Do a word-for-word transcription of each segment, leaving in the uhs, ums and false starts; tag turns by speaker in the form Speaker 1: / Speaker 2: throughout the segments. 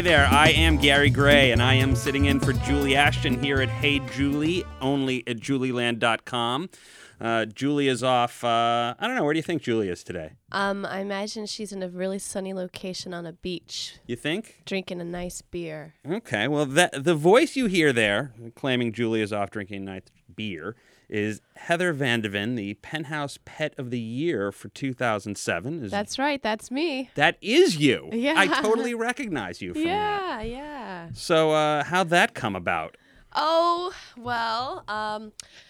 Speaker 1: there, I am Gary Gray, and I am sitting in for Julie Ashton here at Hey Julie, only at julieland dot com. Uh, Julie is off, uh, I don't know, where do you think Julie is today?
Speaker 2: Um, I imagine she's in a really sunny location on a beach.
Speaker 1: You think?
Speaker 2: Drinking a nice beer.
Speaker 1: Okay, well, that, the voice you hear there, claiming Julie is off drinking a nice beer, is Heather Van de Ven, the Penthouse Pet of the Year for two thousand seven. Is,
Speaker 2: That's right, that's me.
Speaker 1: That is you.
Speaker 2: Yeah.
Speaker 1: I totally recognize you from
Speaker 2: Yeah,
Speaker 1: that.
Speaker 2: yeah.
Speaker 1: So uh, how'd that come about?
Speaker 2: Oh, well, um,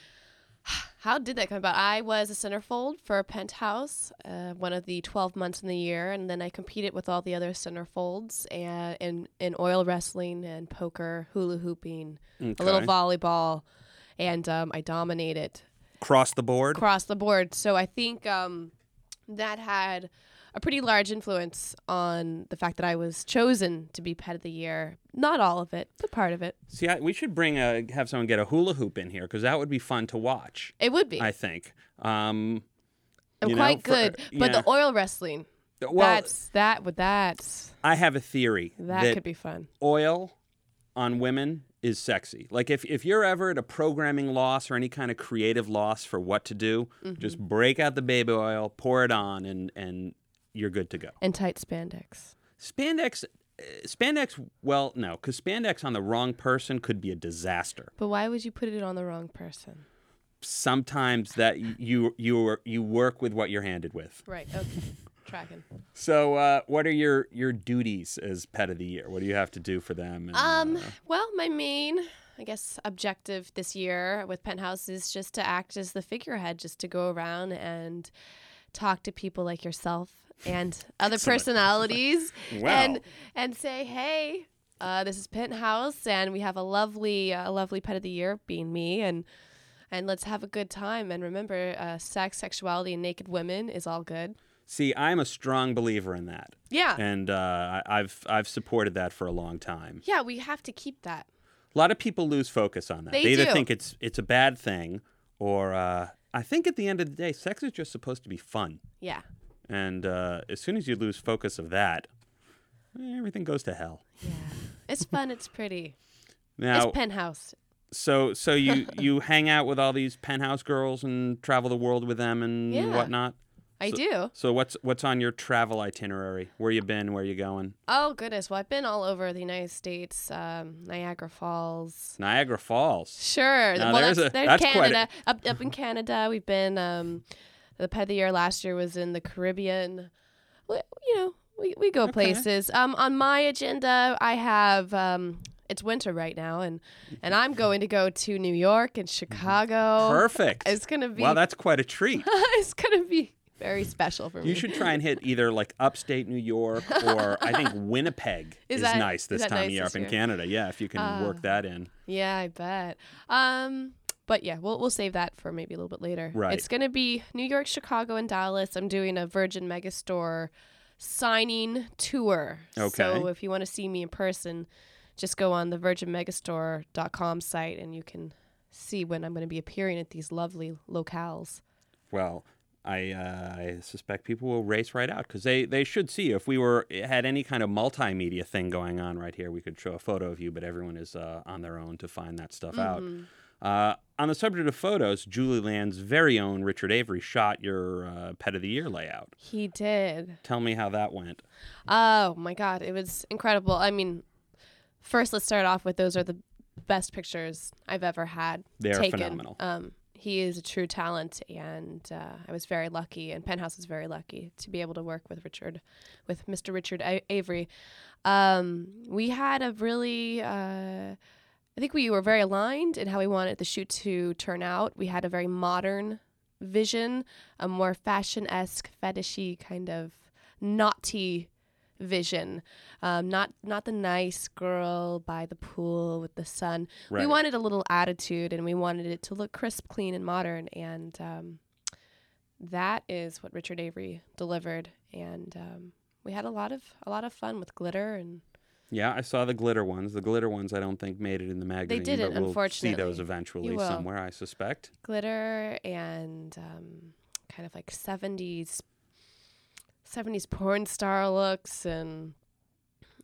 Speaker 2: how did that come about? I was a centerfold for Penthouse, uh, one of the twelve months in the year, and then I competed with all the other centerfolds and in, in oil wrestling and poker, hula hooping,
Speaker 1: Okay.
Speaker 2: a little volleyball, and um, I dominated
Speaker 1: Cross the board?
Speaker 2: across the board. So I think um, that had a pretty large influence on the fact that I was chosen to be Pet of the Year. Not all of it, but part of it.
Speaker 1: See, I, we should bring a have someone get a hula hoop in here because that would be fun to watch.
Speaker 2: It would be.
Speaker 1: I think. Um,
Speaker 2: I'm
Speaker 1: you
Speaker 2: quite
Speaker 1: know, for-
Speaker 2: good, but
Speaker 1: yeah.
Speaker 2: the oil wrestling,
Speaker 1: Well,
Speaker 2: that's that. With that,
Speaker 1: I have a theory
Speaker 2: that,
Speaker 1: that
Speaker 2: could be fun.
Speaker 1: oil on women is sexy. Like if, if you're ever at a programming loss or any kind of creative loss for what to do,
Speaker 2: Mm-hmm.
Speaker 1: just break out the baby oil, pour it on, and and you're good to go.
Speaker 2: And tight spandex.
Speaker 1: Spandex, uh, spandex. Well, no, because spandex on the wrong person could be a disaster.
Speaker 2: But why would you put it on the wrong person?
Speaker 1: Sometimes that y- you you you work with what you're handed with.
Speaker 2: Right. Okay. Tracking.
Speaker 1: So, uh, what are your, your duties as Pet of the Year? What do you have to do for them? And,
Speaker 2: Um.
Speaker 1: uh,
Speaker 2: Well, my main, I guess, objective this year with Penthouse is just to act as the figurehead, just to go around and talk to people like yourself and other
Speaker 1: Excellent.
Speaker 2: personalities,
Speaker 1: Wow.
Speaker 2: and and say, hey, uh, this is Penthouse, and we have a lovely, a lovely Pet of the Year, being me, and and let's have a good time. And remember, uh, sex, sexuality, and naked women is all good.
Speaker 1: see, I'm a strong believer in that,
Speaker 2: Yeah.
Speaker 1: and uh, I- I've I've supported that for a long time.
Speaker 2: Yeah, we have to keep that.
Speaker 1: A lot of people lose focus on that.
Speaker 2: They
Speaker 1: either
Speaker 2: do.
Speaker 1: think it's it's a bad thing, or uh, I think at the end of the day, sex is just supposed to be fun.
Speaker 2: Yeah.
Speaker 1: And uh, as soon as you lose focus of that, eh, everything goes to hell.
Speaker 2: Yeah. It's fun. It's pretty.
Speaker 1: Now,
Speaker 2: It's Penthouse.
Speaker 1: so so you you hang out with all these Penthouse girls and travel the world with them and
Speaker 2: Yeah.
Speaker 1: whatnot.
Speaker 2: I
Speaker 1: So-
Speaker 2: do.
Speaker 1: So what's what's on your travel itinerary? Where you been? Where you going?
Speaker 2: Oh, goodness. Well, I've been all over the United States, um, Niagara Falls.
Speaker 1: Niagara Falls.
Speaker 2: Sure.
Speaker 1: Now,
Speaker 2: well,
Speaker 1: there's
Speaker 2: that's,
Speaker 1: a-
Speaker 2: there's
Speaker 1: that's quite a-
Speaker 2: Canada. Up, up in Canada, we've been, um, the Pet of the Year last year was in the Caribbean. We, you know, we, we go
Speaker 1: Okay.
Speaker 2: places. Um, on my agenda, I have, um, it's winter right now, and, and I'm going to go to New York and Chicago.
Speaker 1: Perfect.
Speaker 2: It's going to be,
Speaker 1: Wow, that's quite a treat.
Speaker 2: it's going to be very special for me.
Speaker 1: You should try and hit either like upstate New York or I think Winnipeg
Speaker 2: Is
Speaker 1: is,
Speaker 2: that-
Speaker 1: nice
Speaker 2: is
Speaker 1: this
Speaker 2: that
Speaker 1: time
Speaker 2: nice
Speaker 1: of year
Speaker 2: this
Speaker 1: up in
Speaker 2: year?
Speaker 1: Canada. Yeah, if you can
Speaker 2: Ah.
Speaker 1: work that in.
Speaker 2: Yeah, I bet. Um, but yeah, we'll we'll save that for maybe a little bit later.
Speaker 1: Right.
Speaker 2: It's gonna be New York, Chicago, and Dallas. I'm doing a Virgin Megastore signing tour.
Speaker 1: Okay.
Speaker 2: So if you want to see me in person, just go on the virgin megastore dot com site and you can see when I'm going to be appearing at these lovely locales.
Speaker 1: Well, I uh, I suspect people will race right out because they, they should see you. If we were had any kind of multimedia thing going on right here, we could show a photo of you, but everyone is uh, on their own to find that stuff out. Uh, on the subject of photos, Julie Land's very own Richard Avery shot your uh, Pet of the Year layout.
Speaker 2: He did.
Speaker 1: Tell me how that went.
Speaker 2: Oh my God, it was incredible. I mean, first let's start off with those are the best pictures I've ever had
Speaker 1: They are
Speaker 2: taken.
Speaker 1: phenomenal.
Speaker 2: Um, he is a true talent, and uh, I was very lucky, and Penthouse was very lucky to be able to work with Richard, with Mister Richard A- Avery. Um, we had a really, uh, I think we were very aligned in how we wanted the shoot to turn out. We had a very modern vision, a more fashion-esque, fetishy kind of naughty vision, um, not not the nice girl by the pool with the sun. We
Speaker 1: Right.
Speaker 2: wanted a little attitude, and we wanted it to look crisp, clean, and modern. And um, that is what Richard Avery delivered. And um, we had a lot of a lot of fun with glitter, and
Speaker 1: Yeah, I saw the glitter ones. The glitter ones I don't think made it in the magazine.
Speaker 2: didn't,
Speaker 1: but we'll
Speaker 2: unfortunately.
Speaker 1: see those eventually
Speaker 2: You will.
Speaker 1: somewhere, I suspect.
Speaker 2: glitter and um, kind of like seventies seventies porn star looks, and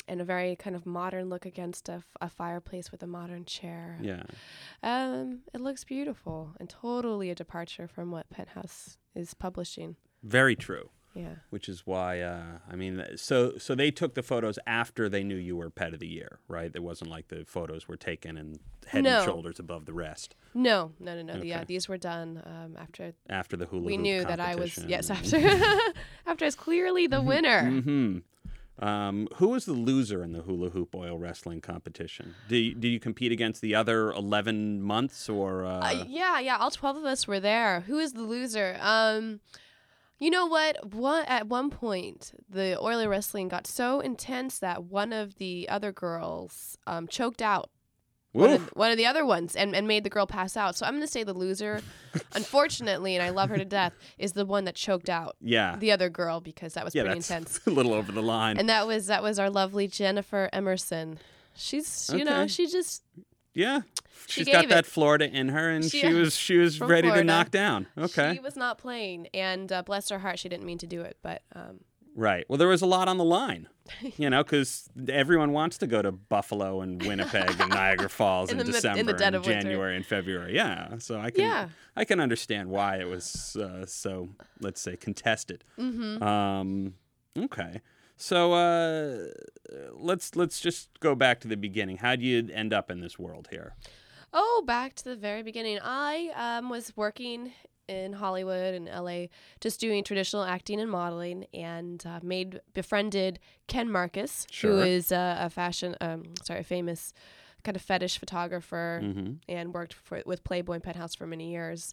Speaker 2: and a very kind of modern look against a, f- a fireplace with a modern chair.
Speaker 1: Yeah.
Speaker 2: Um, it looks beautiful and totally a departure from what Penthouse is publishing.
Speaker 1: Very true.
Speaker 2: Yeah.
Speaker 1: Which is why, uh, I mean, so so they took the photos after they knew you were Pet of the Year, right? It wasn't like the photos were taken and head
Speaker 2: No.
Speaker 1: and shoulders above the rest.
Speaker 2: No, no, no, no.
Speaker 1: Okay.
Speaker 2: Yeah, these were done um, after
Speaker 1: After the hula
Speaker 2: we
Speaker 1: hoop
Speaker 2: knew that I was
Speaker 1: competition.
Speaker 2: yes after after I was clearly the winner.
Speaker 1: Mm-hmm. Um, who was the loser in the hula hoop oil wrestling competition? Do you, do you compete against the other eleven months or? Uh...
Speaker 2: Uh, yeah, yeah. All twelve of us were there. Who is the loser? Um, you know what? One at one point, the oily wrestling got so intense that one of the other girls um, choked out one of, one of the other ones and, and made the girl pass out. So I'm going to say the loser, unfortunately, and I love her to death, is the one that choked out
Speaker 1: Yeah.
Speaker 2: the other girl because that was
Speaker 1: Yeah,
Speaker 2: pretty
Speaker 1: that's
Speaker 2: intense.
Speaker 1: a little over the line.
Speaker 2: And that was that was our lovely Jennifer Emerson. She's you know
Speaker 1: Okay.
Speaker 2: she just
Speaker 1: Yeah.
Speaker 2: She
Speaker 1: She's got
Speaker 2: gave
Speaker 1: that
Speaker 2: it.
Speaker 1: Florida in her, and
Speaker 2: She-
Speaker 1: she, was she was
Speaker 2: from
Speaker 1: ready to
Speaker 2: Florida.
Speaker 1: knock down. Okay.
Speaker 2: she was not playing, and uh, bless her heart, she didn't mean to do it, but um,
Speaker 1: Right. Well, there was a lot on the line, you know, because everyone wants to go to Buffalo and Winnipeg and Niagara Falls
Speaker 2: In
Speaker 1: in,
Speaker 2: the mid- in
Speaker 1: December
Speaker 2: the dead
Speaker 1: and
Speaker 2: of winter.
Speaker 1: January and February. Yeah. So I can
Speaker 2: Yeah.
Speaker 1: I can understand why it was uh, so, let's say, contested. Mm-hmm. Um, okay. So uh, let's let's just go back to the beginning. How would you end up in this world here?
Speaker 2: oh, back to the very beginning. I um, was working in Hollywood and L A, just doing traditional acting and modeling, and uh, made befriended Ken Marcus,
Speaker 1: Sure.
Speaker 2: who is uh, a fashion, um, sorry, a famous kind of fetish photographer,
Speaker 1: Mm-hmm.
Speaker 2: and worked for, with Playboy and Penthouse for many years.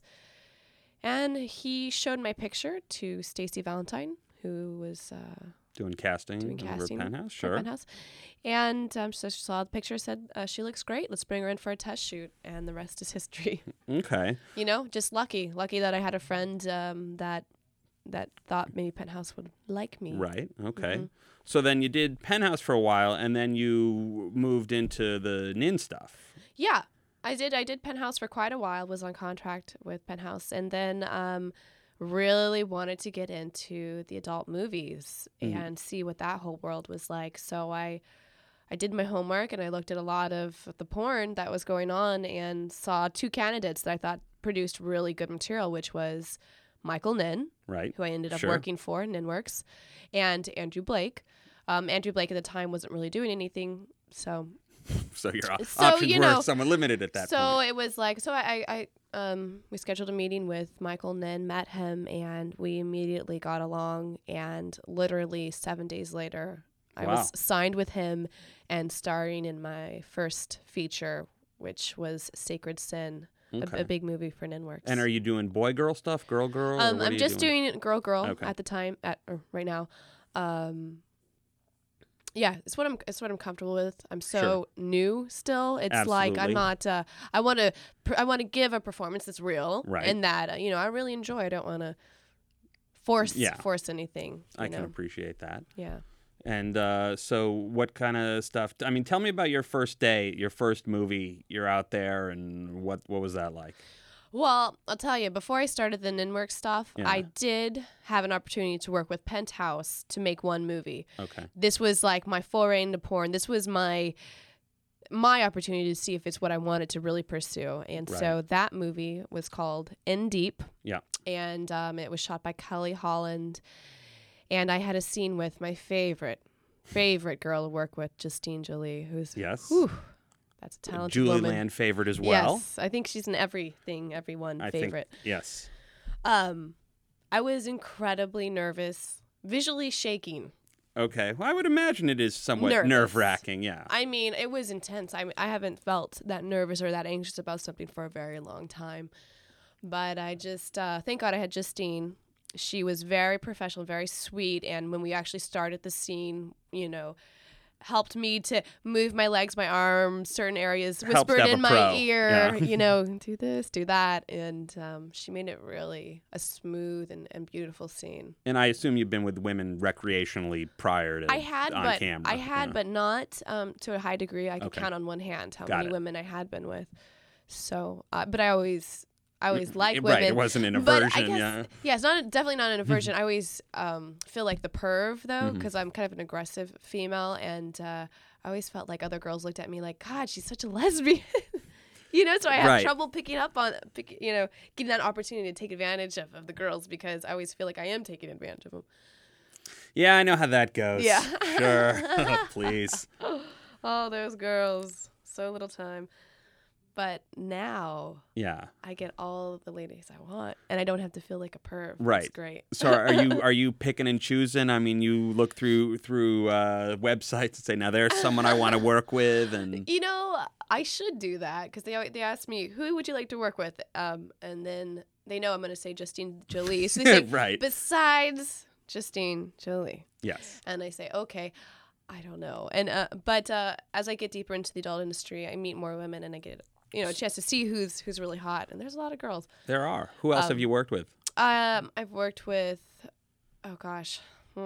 Speaker 2: And he showed my picture to Stacey Valentine, who was uh,
Speaker 1: Doing casting,
Speaker 2: doing
Speaker 1: over
Speaker 2: casting
Speaker 1: Penthouse,
Speaker 2: for
Speaker 1: sure.
Speaker 2: Penthouse. And um, so she saw the picture, said, uh, she looks great. Let's bring her in for a test shoot. And the rest is history.
Speaker 1: Okay.
Speaker 2: You know, just lucky. Lucky that I had a friend um, that that thought maybe Penthouse would like me.
Speaker 1: Right. Okay.
Speaker 2: Mhm.
Speaker 1: So then you did Penthouse for a while, and then you moved into the Nin stuff.
Speaker 2: Yeah, I did. I did Penthouse for quite a while, was on contract with Penthouse. And then um, really wanted to get into the adult movies
Speaker 1: Mhm.
Speaker 2: and see what that whole world was like. So I I did my homework and I looked at a lot of the porn that was going on and saw two candidates that I thought produced really good material, which was Michael Nin,
Speaker 1: Right.
Speaker 2: who I ended up
Speaker 1: Sure.
Speaker 2: working for, Ninworks, and Andrew Blake. Um, Andrew Blake at the time wasn't really doing anything, so
Speaker 1: So your op-
Speaker 2: So,
Speaker 1: options
Speaker 2: you
Speaker 1: were
Speaker 2: know,
Speaker 1: somewhat limited at that
Speaker 2: so
Speaker 1: point.
Speaker 2: it was like, so I, I, um, we scheduled a meeting with Michael Nin, met him, and we immediately got along. And literally seven days later, I
Speaker 1: Wow.
Speaker 2: was signed with him and starring in my first feature, which was Sacred Sin,
Speaker 1: Okay.
Speaker 2: a, a big movie for Ninworks.
Speaker 1: And are you doing boy girl stuff, girl girl? or
Speaker 2: Um,
Speaker 1: what are
Speaker 2: I'm
Speaker 1: you
Speaker 2: just
Speaker 1: doing?
Speaker 2: doing Girl Girl
Speaker 1: Okay.
Speaker 2: at the time, at or right now. Um, yeah, it's what I'm. It's what I'm comfortable with. I'm so
Speaker 1: Sure.
Speaker 2: new still. It's like
Speaker 1: Absolutely.
Speaker 2: I'm not. Uh, I want to. Pr- I want to give a performance that's real,
Speaker 1: Right.
Speaker 2: and that uh, you know I really enjoy. I don't want to force
Speaker 1: Yeah.
Speaker 2: force anything. You
Speaker 1: I
Speaker 2: know?
Speaker 1: can appreciate that.
Speaker 2: Yeah.
Speaker 1: And uh, so, what kind of stuff? I mean, tell me about your first day, your first movie. You're out there, and what what was that like?
Speaker 2: Well, I'll tell you, before I started the Ninworks stuff,
Speaker 1: Yeah.
Speaker 2: I did have an opportunity to work with Penthouse to make one movie.
Speaker 1: Okay.
Speaker 2: This was like my foray into porn. This was my my opportunity to see if it's what I wanted to really pursue. And so that movie was called In Deep.
Speaker 1: Yeah.
Speaker 2: And um, it was shot by Kelly Holland. And I had a scene with my favorite, favorite girl to work with, Justine Jolie, who's
Speaker 1: Yes.
Speaker 2: whew, that's a talented
Speaker 1: Julie
Speaker 2: woman.
Speaker 1: Land favorite as well.
Speaker 2: Yes, I think she's an everything, everyone
Speaker 1: I
Speaker 2: favorite.
Speaker 1: think yes.
Speaker 2: Um, I was incredibly nervous, visually shaking.
Speaker 1: Okay. Well, I would imagine it is somewhat
Speaker 2: Nervous.
Speaker 1: nerve wracking. Yeah.
Speaker 2: I mean, it was intense. I I haven't felt that nervous or that anxious about something for a very long time. But I just, uh, thank God I had Justine. She was very professional, very sweet. And when we actually started the scene, you know, helped me to move my legs, my arms, certain areas,
Speaker 1: Helps to
Speaker 2: whispered
Speaker 1: have
Speaker 2: in
Speaker 1: a
Speaker 2: my
Speaker 1: pro.
Speaker 2: ear,
Speaker 1: Yeah.
Speaker 2: you know, do this, do that. And um, she made it really a smooth and, and beautiful scene.
Speaker 1: And I assume you've been with women recreationally prior to
Speaker 2: I had,
Speaker 1: on
Speaker 2: but
Speaker 1: camera.
Speaker 2: I had,
Speaker 1: yeah.
Speaker 2: but not um, to a high degree. I could
Speaker 1: Okay.
Speaker 2: count on one hand how
Speaker 1: Got
Speaker 2: many
Speaker 1: it.
Speaker 2: women I had been with. So, uh, but I always, I always like
Speaker 1: right,
Speaker 2: women.
Speaker 1: it wasn't an
Speaker 2: But I
Speaker 1: aversion,
Speaker 2: guess,
Speaker 1: yeah.
Speaker 2: yeah, it's not definitely not an aversion. I always um, feel like the perv though, because
Speaker 1: Mm-hmm.
Speaker 2: I'm kind of an aggressive female, and uh, I always felt like other girls looked at me like, God, she's such a lesbian. You know, so I have
Speaker 1: Right.
Speaker 2: trouble picking up on, pick, you know, getting that opportunity to take advantage of, of the girls because I always feel like I am taking advantage of them.
Speaker 1: Yeah, I know how that goes.
Speaker 2: Yeah.
Speaker 1: Sure. Please.
Speaker 2: Oh, those girls. So little time. But now
Speaker 1: Yeah.
Speaker 2: I get all of the ladies I want, and I don't have to feel like a perv.
Speaker 1: Right.
Speaker 2: It's great.
Speaker 1: So are you are you picking and choosing? I mean, you look through through uh, websites and say, now there's someone I want to work with, and
Speaker 2: You know, I should do that because they always- they ask me, who would you like to work with? Um, and then they know I'm going to say Justine Jolie. So they say,
Speaker 1: Right.
Speaker 2: besides Justine Jolie.
Speaker 1: yes,
Speaker 2: And I say, okay, I don't know. And uh, but uh, as I get deeper into the adult industry, I meet more women and I get you know a chance to see who's who's really hot. And there's a lot of girls.
Speaker 1: there are. Who else have
Speaker 2: Um,
Speaker 1: you worked with?
Speaker 2: Um, I've worked with, oh gosh,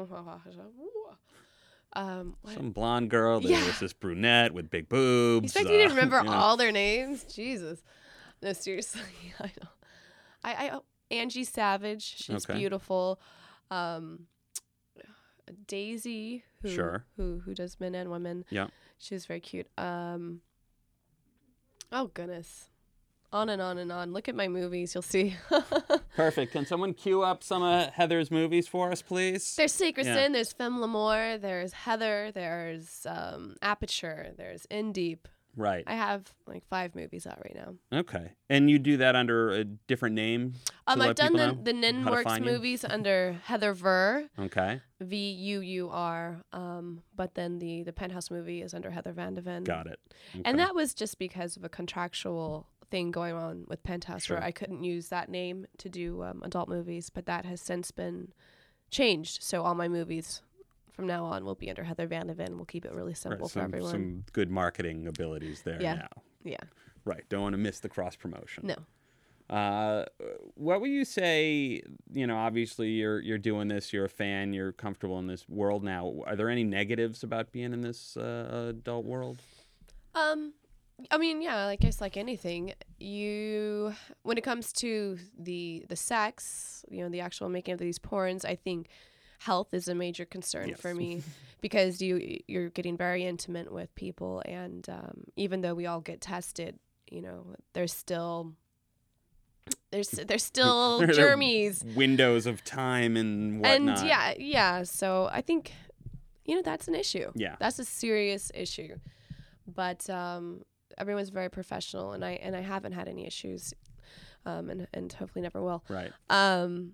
Speaker 2: um, what?
Speaker 1: Some blonde girl. There
Speaker 2: Yeah.
Speaker 1: was this brunette with big
Speaker 2: You
Speaker 1: boobs.
Speaker 2: expect me to
Speaker 1: uh,
Speaker 2: remember
Speaker 1: you know.
Speaker 2: all their names? Jesus. No, seriously. I know. I, I oh, Angie Savage. She's
Speaker 1: Okay.
Speaker 2: beautiful. Um, Daisy, who,
Speaker 1: Sure.
Speaker 2: who who does men and women.
Speaker 1: Yeah.
Speaker 2: She's very cute. Um, oh goodness, on and on and on. Look at my movies, you'll see.
Speaker 1: Perfect. Can someone cue up some of Heather's movies for us, please?
Speaker 2: There's Sacred
Speaker 1: Yeah.
Speaker 2: Sin, there's Femme L'Amour, there's Heather, there's um, Aperture, there's In Deep.
Speaker 1: Right.
Speaker 2: I have like five movies out right now.
Speaker 1: Okay. And you do that under a different name? to
Speaker 2: Um,
Speaker 1: let
Speaker 2: I've done
Speaker 1: people
Speaker 2: the,
Speaker 1: know
Speaker 2: the
Speaker 1: how to
Speaker 2: Ninworks
Speaker 1: find you?
Speaker 2: movies under Heather Ver,
Speaker 1: Okay.
Speaker 2: V U U R, um, but then the, the Penthouse movie is under Heather Van de Ven.
Speaker 1: Got it. Okay.
Speaker 2: And that was just because of a contractual thing going on with Penthouse
Speaker 1: Sure.
Speaker 2: where I couldn't use that name to do um, adult movies, but that has since been changed. So all my movies from now on will be under Heather Van de Ven. We'll keep it really simple
Speaker 1: Right,
Speaker 2: for
Speaker 1: some,
Speaker 2: everyone.
Speaker 1: some good marketing abilities there
Speaker 2: Yeah.
Speaker 1: now.
Speaker 2: Yeah.
Speaker 1: Right. Don't want to miss the cross promotion.
Speaker 2: No.
Speaker 1: Uh, what would you say? You know, obviously you're you're doing this. You're a fan. You're comfortable in this world now. Are there any negatives about being in this uh, adult world?
Speaker 2: Um, I mean, yeah, I guess like anything, you when it comes to the the sex, you know, the actual making of these porns, I think health is a major concern
Speaker 1: Yes.
Speaker 2: for me because you you're getting very intimate with people, and um, even though we all get tested, you know, there's still there's there's still
Speaker 1: There- there are
Speaker 2: germies.
Speaker 1: Windows of time and
Speaker 2: And
Speaker 1: whatnot.
Speaker 2: yeah, yeah. So I think, you know, that's an issue.
Speaker 1: Yeah.
Speaker 2: That's a serious issue. But um, everyone's very professional, and I and I haven't had any issues, um, and and hopefully never will.
Speaker 1: Right.
Speaker 2: Um,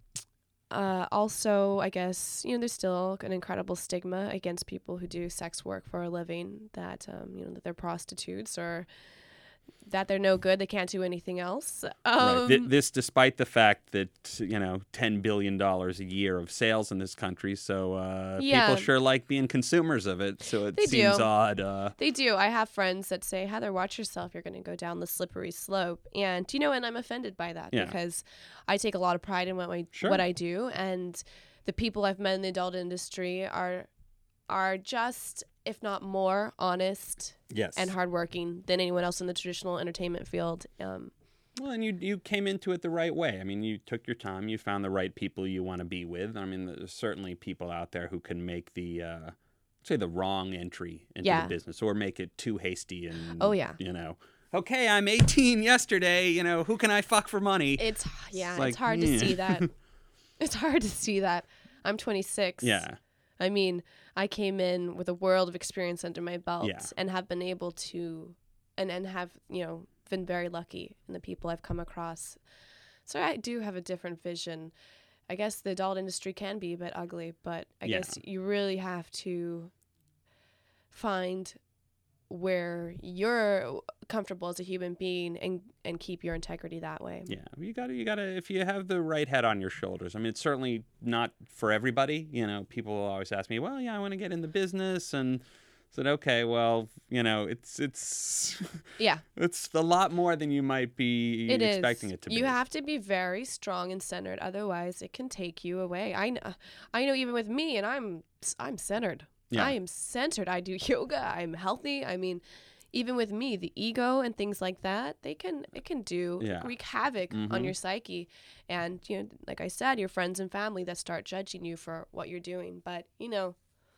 Speaker 2: uh, also, I guess you know there's still an incredible stigma against people who do sex work for a living. That um, you know that they're prostitutes or that they're no good. They can't do anything else. Um,
Speaker 1: right. Th- this, despite the fact that you know, ten billion dollars a year of sales in this country, so uh,
Speaker 2: Yeah.
Speaker 1: people sure like being consumers of it. So it
Speaker 2: They
Speaker 1: seems
Speaker 2: do.
Speaker 1: odd. Uh,
Speaker 2: They do. I have friends that say, Heather, watch yourself. You're going to go down the slippery slope. And, you know, and I'm offended by that
Speaker 1: Yeah.
Speaker 2: because I take a lot of pride in what I,
Speaker 1: Sure.
Speaker 2: what I do. And the people I've met in the adult industry are are just, if not more, honest
Speaker 1: yes.
Speaker 2: and hardworking than anyone else in the traditional entertainment field. Um,
Speaker 1: Well, and you you came into it the right way. I mean, you took your time. You found the right people you want to be with. I mean, there's certainly people out there who can make the, uh, say, the wrong entry into
Speaker 2: Yeah.
Speaker 1: the business or make it too hasty and,
Speaker 2: Oh, yeah.
Speaker 1: you know, okay, I'm eighteen yesterday. You know, who can I fuck for money?
Speaker 2: it's, yeah,
Speaker 1: It's
Speaker 2: it's,
Speaker 1: like,
Speaker 2: hard
Speaker 1: yeah.
Speaker 2: to see that. It's hard to see that. I'm twenty-six.
Speaker 1: Yeah.
Speaker 2: I mean, I came in with a world of experience under my belt
Speaker 1: Yeah.
Speaker 2: and have been able to, and, and have, you know, been very lucky in the people I've come across. So I do have a different vision. I guess the adult industry can be a bit ugly, but I
Speaker 1: Yeah.
Speaker 2: guess you really have to find where you're comfortable as a human being and, and keep your integrity that way.
Speaker 1: Yeah, you gotta, you gotta. If you have the right head on your shoulders, I mean, it's certainly not for everybody. You know, people will always ask me, "Well, yeah, I want to get in the business," and I said, "Okay, well, you know, it's it's
Speaker 2: Yeah.
Speaker 1: it's a lot more than you might be
Speaker 2: It is.
Speaker 1: expecting it to
Speaker 2: You
Speaker 1: be."
Speaker 2: have to be very strong and centered, otherwise it can take you away. I know, I know. Even with me, and I'm I'm centered.
Speaker 1: Yeah.
Speaker 2: I am centered. I do yoga. I'm healthy. I mean, even with me, the ego and things like that, they can it can do
Speaker 1: Yeah.
Speaker 2: wreak havoc
Speaker 1: Mhm.
Speaker 2: on your psyche. And you know, like I said, your friends and family that start judging you for what you're doing. But you know,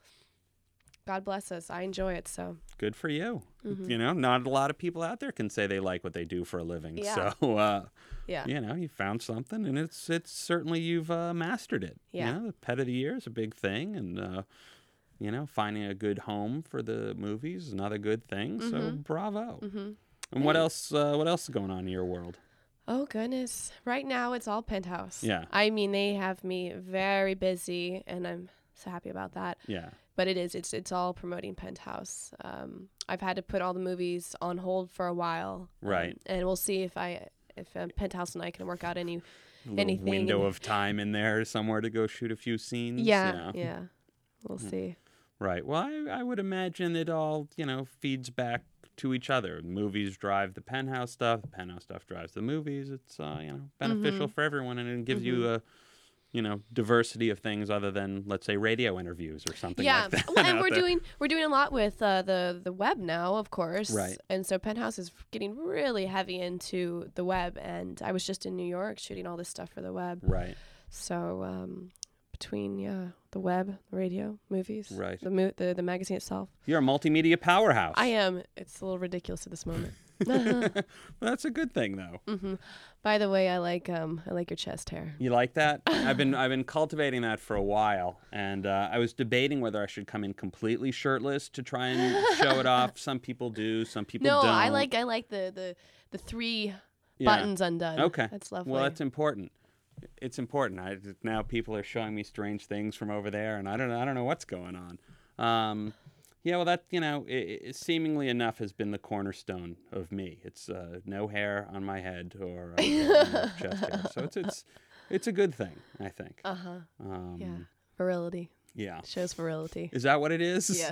Speaker 2: God bless us. I enjoy it. So
Speaker 1: Good for you.
Speaker 2: Mhm.
Speaker 1: You know, not a lot of people out there can say they like what they do for a living.
Speaker 2: Yeah.
Speaker 1: So, uh,
Speaker 2: yeah,
Speaker 1: you know, you found something, and it's it's certainly you've uh, mastered it.
Speaker 2: Yeah.
Speaker 1: You know, the pet of the year is a big thing, and uh, you know, finding a good home for the movies is another good thing. So,
Speaker 2: Mhm.
Speaker 1: bravo.
Speaker 2: hmm
Speaker 1: And what
Speaker 2: Thanks.
Speaker 1: else? Uh, what else is going on in your world?
Speaker 2: Oh goodness! Right now it's all Penthouse.
Speaker 1: Yeah.
Speaker 2: I mean, they have me very busy, and I'm so happy about that.
Speaker 1: Yeah.
Speaker 2: But it is. It's it's all promoting Penthouse. Um, I've had to put all the movies on hold for a while. um,
Speaker 1: Right.
Speaker 2: and we'll see if I if um, Penthouse and I can work out any.
Speaker 1: A little
Speaker 2: Anything
Speaker 1: window
Speaker 2: in-
Speaker 1: of time in there somewhere to go shoot a few scenes.
Speaker 2: Yeah, yeah. We'll
Speaker 1: Hmm.
Speaker 2: see.
Speaker 1: Right. Well, I, I would imagine it all, you know, feeds back to each other. Movies drive the Penthouse stuff. The Penthouse stuff drives the movies. It's, uh, you know, beneficial
Speaker 2: Mhm.
Speaker 1: for everyone, and it gives you
Speaker 2: Mhm.
Speaker 1: a, you know, diversity of things other than, let's say, radio interviews or something
Speaker 2: Yeah,
Speaker 1: like that.
Speaker 2: well, and
Speaker 1: out
Speaker 2: we're
Speaker 1: there.
Speaker 2: doing we're doing a lot with uh, the the web now, of course.
Speaker 1: Right.
Speaker 2: And so Penthouse is getting really heavy into the web, and I was just in New York shooting all this stuff for the web.
Speaker 1: Right.
Speaker 2: So um, between yeah, the web, radio, movies,
Speaker 1: Right.
Speaker 2: the mo- the the magazine itself,
Speaker 1: You're a multimedia powerhouse.
Speaker 2: I am. It's a little ridiculous at this moment.
Speaker 1: Well, that's a good thing, though.
Speaker 2: hmm By the way, I like um I like your chest hair.
Speaker 1: You like that? I've been I've been cultivating that for a while, and uh, I was debating whether I should come in completely shirtless to try and show it off. Some people do, some people
Speaker 2: No,
Speaker 1: don't.
Speaker 2: I like I like the the the three
Speaker 1: Yeah.
Speaker 2: buttons undone.
Speaker 1: Okay.
Speaker 2: That's lovely.
Speaker 1: Well, that's important. It's important. I, now people are showing me strange things from over there, and I don't know. I don't know what's going on. Um, yeah, well, that you know, it, it seemingly enough has been the cornerstone of me. It's uh, no hair on my head or uh, you know, chest hair, so it's it's it's a good thing, I think.
Speaker 2: uh huh.
Speaker 1: Um,
Speaker 2: Yeah. Virility.
Speaker 1: yeah.
Speaker 2: Shows virility.
Speaker 1: Is that what it is?
Speaker 2: Yes.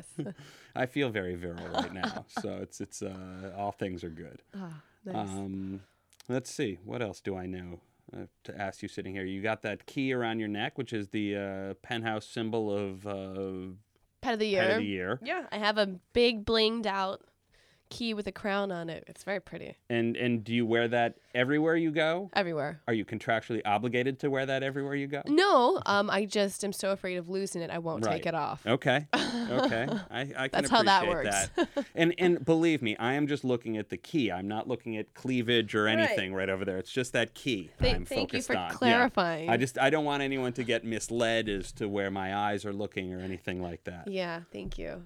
Speaker 1: I feel very virile right now, so it's it's uh, all things are good.
Speaker 2: Ah, nice.
Speaker 1: Um, let's see. What else do I know uh, to ask you sitting here? You got that key around your neck, which is the uh, Penthouse symbol of uh,
Speaker 2: Pet of the year.
Speaker 1: Pet of the Year.
Speaker 2: Yeah, I have a big blinged out key with a crown on it. It's very pretty.
Speaker 1: And and do you wear that everywhere you go?
Speaker 2: Everywhere.
Speaker 1: Are you contractually obligated to wear that everywhere you go?
Speaker 2: No, um, I just am so afraid of losing it. I won't
Speaker 1: Right.
Speaker 2: take it off.
Speaker 1: Okay. Okay. I, I can
Speaker 2: That's how that
Speaker 1: appreciate
Speaker 2: works.
Speaker 1: that. And and believe me, I am just looking at the key. I'm not looking at cleavage or anything right, over there. It's just that key that
Speaker 2: Th-
Speaker 1: I'm
Speaker 2: thank you
Speaker 1: focused
Speaker 2: for
Speaker 1: on.
Speaker 2: clarifying.
Speaker 1: Yeah. I just I don't want anyone to get misled as to where my eyes are looking or anything like that.
Speaker 2: Yeah, thank you.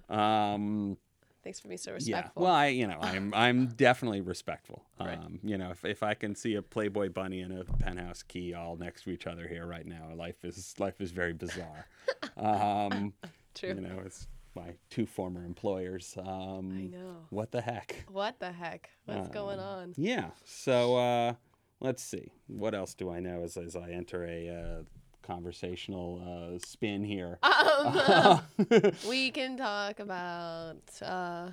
Speaker 1: Um
Speaker 2: Thanks for being so
Speaker 1: yeah.
Speaker 2: respectful.
Speaker 1: Well, I you know, I'm I'm definitely respectful.
Speaker 2: Right.
Speaker 1: Um, you know, if if I can see a Playboy bunny and a Penthouse key all next to each other here right now, life is life is very bizarre. um
Speaker 2: True.
Speaker 1: You know, it's my two former employers. Um,
Speaker 2: I know.
Speaker 1: What the heck?
Speaker 2: What the heck? What's
Speaker 1: Um,
Speaker 2: going on?
Speaker 1: Yeah. So uh, let's see. What else do I know as, as I enter a uh, conversational uh, spin here?
Speaker 2: Um, we can talk about. Uh,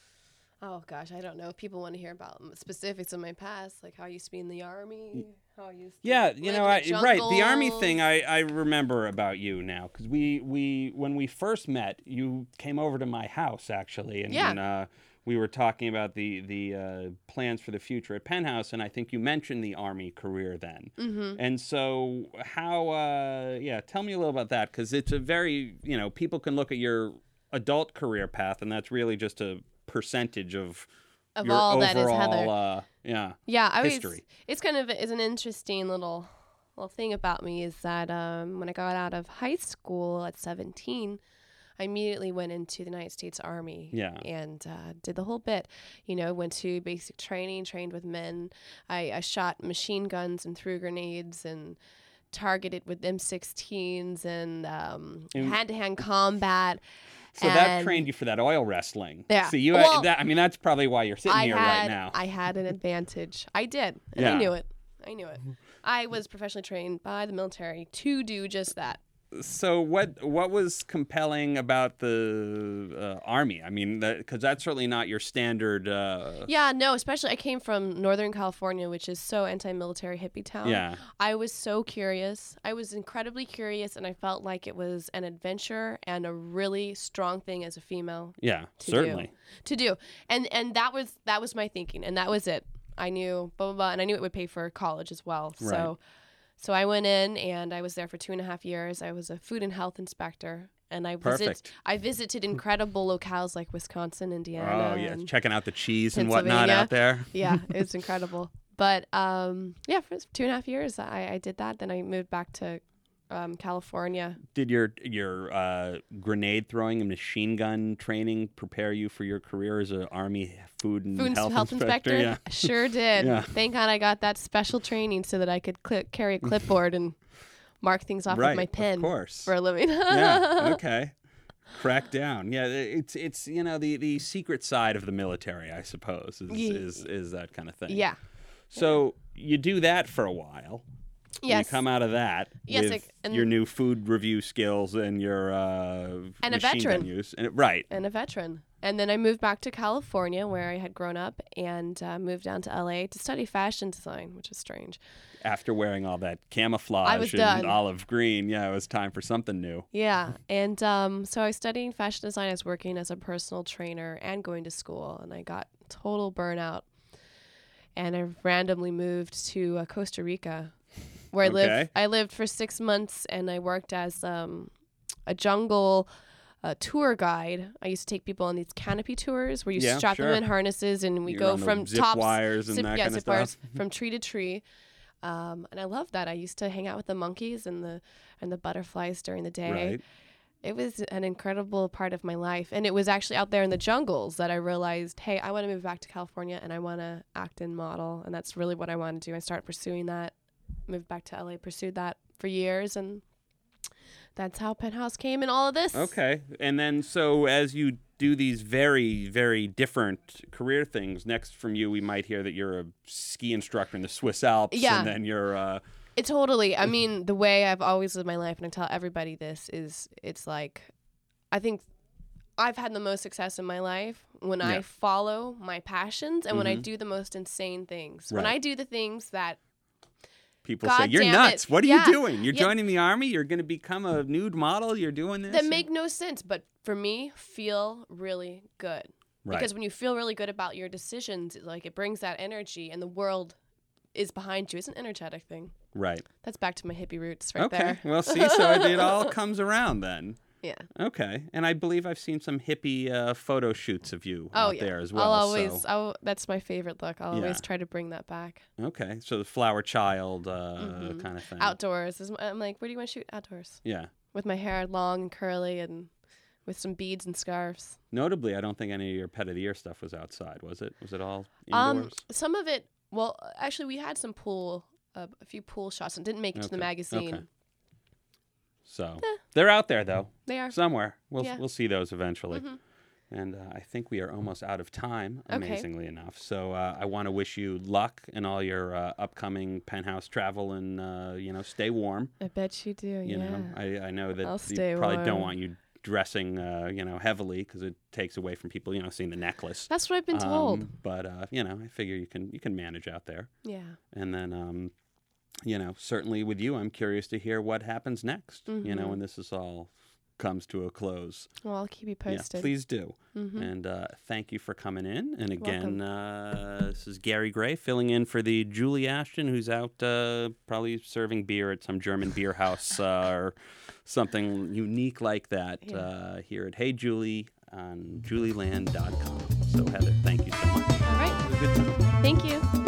Speaker 2: oh gosh, I don't know if people want to hear about specifics of my past, like how I used to be in the army, how I used. To
Speaker 1: Yeah,
Speaker 2: live
Speaker 1: you
Speaker 2: in
Speaker 1: know,
Speaker 2: the
Speaker 1: I, right. The army
Speaker 2: jungles.
Speaker 1: thing, I, I remember about you now because we, we when we first met, you came over to my house actually, and,
Speaker 2: Yeah.
Speaker 1: and uh, we were talking about the the uh, plans for the future at Penthouse, and I think you mentioned the army career then.
Speaker 2: Mm-hmm.
Speaker 1: And so, how? Uh, yeah, tell me a little about that because it's a very you know people can look at your adult career path, and that's really just a percentage of.
Speaker 2: Of
Speaker 1: your
Speaker 2: all that is
Speaker 1: overall,
Speaker 2: Heather.
Speaker 1: Uh, yeah.
Speaker 2: Yeah, I was.
Speaker 1: history.
Speaker 2: It's kind of is an interesting little little thing about me is that um, when I got out of high school at seventeen, I immediately went into the United States Army.
Speaker 1: Yeah.
Speaker 2: And uh, did the whole bit. You know, went to basic training, trained with men. I, I shot machine guns and threw grenades and targeted with M sixteens and um,
Speaker 1: And-
Speaker 2: hand-to-hand combat.
Speaker 1: So that
Speaker 2: And
Speaker 1: trained you for that oil wrestling.
Speaker 2: Yeah.
Speaker 1: See, you.
Speaker 2: Well,
Speaker 1: that, I mean, that's probably why you're sitting
Speaker 2: I
Speaker 1: here
Speaker 2: had,
Speaker 1: right now.
Speaker 2: I had an advantage. I did. And
Speaker 1: Yeah.
Speaker 2: I knew it. I knew it. I was professionally trained by the military to do just that.
Speaker 1: so what what was compelling about the uh, Army? I mean, because that, that's certainly not your standard. Uh...
Speaker 2: Yeah, no, especially I came from Northern California, which is so anti-military hippie town.
Speaker 1: Yeah.
Speaker 2: I was so curious. I was incredibly curious, and I felt like it was an adventure and a really strong thing as a female.
Speaker 1: Yeah,
Speaker 2: to
Speaker 1: certainly.
Speaker 2: Do, to do. And and that was that was my thinking, and that was it. I knew blah, blah, blah, and I knew it would pay for college as well.
Speaker 1: Right.
Speaker 2: So so I went in, and I was there for two and a half years. I was a food and health inspector. And I visit,
Speaker 1: Perfect.
Speaker 2: I visited incredible locales like Wisconsin, Indiana.
Speaker 1: Oh, yeah.
Speaker 2: and
Speaker 1: Checking out the cheese and whatnot
Speaker 2: Pennsylvania.
Speaker 1: out there.
Speaker 2: Yeah, it's incredible. But um, yeah, for two and a half years, I, I did that. Then I moved back to um, California.
Speaker 1: Did your your uh, grenade throwing and machine gun training prepare you for your career as an Army food and
Speaker 2: Food and
Speaker 1: health,
Speaker 2: health
Speaker 1: inspector?
Speaker 2: inspector?
Speaker 1: Yeah.
Speaker 2: Sure did.
Speaker 1: Yeah.
Speaker 2: Thank God I got that special training so that I could cl- carry a clipboard and mark things off
Speaker 1: Right,
Speaker 2: with my pen
Speaker 1: of course.
Speaker 2: for a living.
Speaker 1: Yeah. Okay. Crack down. Yeah, it's it's you know the, the secret side of the military, I suppose, is
Speaker 2: Ye-
Speaker 1: is, is that kind of thing.
Speaker 2: Yeah.
Speaker 1: So you do that for a while. and
Speaker 2: Yes.
Speaker 1: You come out of that
Speaker 2: Yes,
Speaker 1: with
Speaker 2: like- and-
Speaker 1: your new food review skills and your uh,
Speaker 2: And a
Speaker 1: machine
Speaker 2: veteran.
Speaker 1: gun use. And it, right.
Speaker 2: And a veteran. And then I moved back to California where I had grown up and uh, moved down to L A to study fashion design, which is strange.
Speaker 1: After wearing all that camouflage
Speaker 2: I was
Speaker 1: and
Speaker 2: done.
Speaker 1: olive green, yeah, it was time for something new.
Speaker 2: Yeah. And um, so I was studying fashion design. I was working as a personal trainer and going to school. And I got total burnout. And I randomly moved to uh, Costa Rica where I
Speaker 1: Okay.
Speaker 2: lived. I lived for six months and I worked as um, a jungle uh, tour guide. I used to take people on these canopy tours where you
Speaker 1: Yeah,
Speaker 2: strap
Speaker 1: sure.
Speaker 2: them in harnesses and we
Speaker 1: You're
Speaker 2: go
Speaker 1: on the
Speaker 2: from
Speaker 1: zip
Speaker 2: tops,
Speaker 1: wires and
Speaker 2: zip,
Speaker 1: that
Speaker 2: yeah,
Speaker 1: kind of
Speaker 2: zip wires
Speaker 1: stuff.
Speaker 2: from tree to tree. Um, and I loved that. I used to hang out with the monkeys and the and the butterflies during the day.
Speaker 1: Right.
Speaker 2: It was an incredible part of my life. And it was actually out there in the jungles that I realized, hey, I want to move back to California and I want to act and model. And that's really what I want to do. I started pursuing that, moved back to L A, pursued that for years. And that's how Penthouse came in all of this.
Speaker 1: Okay. And then so as you do these very, very different career things, next from you we might hear that you're a ski instructor in the Swiss Alps.
Speaker 2: Yeah.
Speaker 1: And then you're... Uh,
Speaker 2: It totally. I mean, the way I've always lived my life, and I tell everybody this, is it's like, I think I've had the most success in my life when
Speaker 1: Yeah.
Speaker 2: I follow my passions and when I
Speaker 1: Mhm.
Speaker 2: do the most insane things. When
Speaker 1: Right.
Speaker 2: I do the things that,
Speaker 1: people
Speaker 2: God
Speaker 1: say, you're
Speaker 2: damn
Speaker 1: nuts.
Speaker 2: it.
Speaker 1: What are
Speaker 2: Yeah.
Speaker 1: you doing? You're
Speaker 2: Yeah.
Speaker 1: joining the Army? You're going to become a nude model? You're doing this?
Speaker 2: that make no sense, but for me, feel really good.
Speaker 1: Right.
Speaker 2: Because when you feel really good about your decisions, it, like it brings that energy and the world is behind you. It's an energetic thing.
Speaker 1: Right.
Speaker 2: That's back to my hippie roots right
Speaker 1: Okay.
Speaker 2: there.
Speaker 1: Well, see, so it, it all comes around then.
Speaker 2: Yeah.
Speaker 1: Okay. And I believe I've seen some hippie uh, photo shoots of you
Speaker 2: Oh,
Speaker 1: out
Speaker 2: yeah.
Speaker 1: there as well.
Speaker 2: I'll always,
Speaker 1: so.
Speaker 2: I'll, that's my favorite look. I'll
Speaker 1: Yeah.
Speaker 2: always try to bring that back.
Speaker 1: Okay. So the flower child uh,
Speaker 2: Mhm.
Speaker 1: kind of thing.
Speaker 2: Outdoors. Is, I'm like, where do you want to shoot? Outdoors.
Speaker 1: Yeah.
Speaker 2: With my hair long and curly and with some beads and scarves.
Speaker 1: Notably, I don't think any of your pet of the year stuff was outside, was it? Was it all
Speaker 2: Um,
Speaker 1: indoors?
Speaker 2: some of it, well, actually, we had some pool, uh, a few pool shots and didn't make it to the
Speaker 1: Okay.
Speaker 2: magazine.
Speaker 1: Okay. So
Speaker 2: Eh.
Speaker 1: they're out there, though,
Speaker 2: They are.
Speaker 1: somewhere. We'll,
Speaker 2: Yeah.
Speaker 1: we'll see those eventually.
Speaker 2: Mhm.
Speaker 1: And uh, I think we are almost out of time,
Speaker 2: Okay.
Speaker 1: amazingly enough. So uh, I want to wish you luck in all your uh, upcoming Penthouse travel, and uh, you know, stay warm.
Speaker 2: I bet you do.
Speaker 1: You
Speaker 2: yeah.
Speaker 1: know, I, I know that
Speaker 2: I'll
Speaker 1: you
Speaker 2: stay
Speaker 1: probably don't
Speaker 2: warm.
Speaker 1: want you dressing, uh, you know, heavily because it takes away from people, you know, seeing the necklace.
Speaker 2: That's what I've been told.
Speaker 1: Um, but uh, you know, I figure you can you can manage out there.
Speaker 2: Yeah.
Speaker 1: And then, um, you know, certainly with you, I'm curious to hear what happens next. You know,
Speaker 2: Mhm.
Speaker 1: when this is all comes to a close.
Speaker 2: Well, I'll keep you posted.
Speaker 1: Yeah, please do.
Speaker 2: Mhm.
Speaker 1: And uh, thank you for coming in. And again,
Speaker 2: Welcome.
Speaker 1: uh, this is Gary Gray filling in for the Julie Ashton, who's out uh, probably serving beer at some German beer house uh, or something unique like that
Speaker 2: Yeah.
Speaker 1: uh, here at Hey Julie on julieland dot com. So, Heather, thank you so much.
Speaker 2: All right.
Speaker 1: It was a good time.
Speaker 2: Thank you.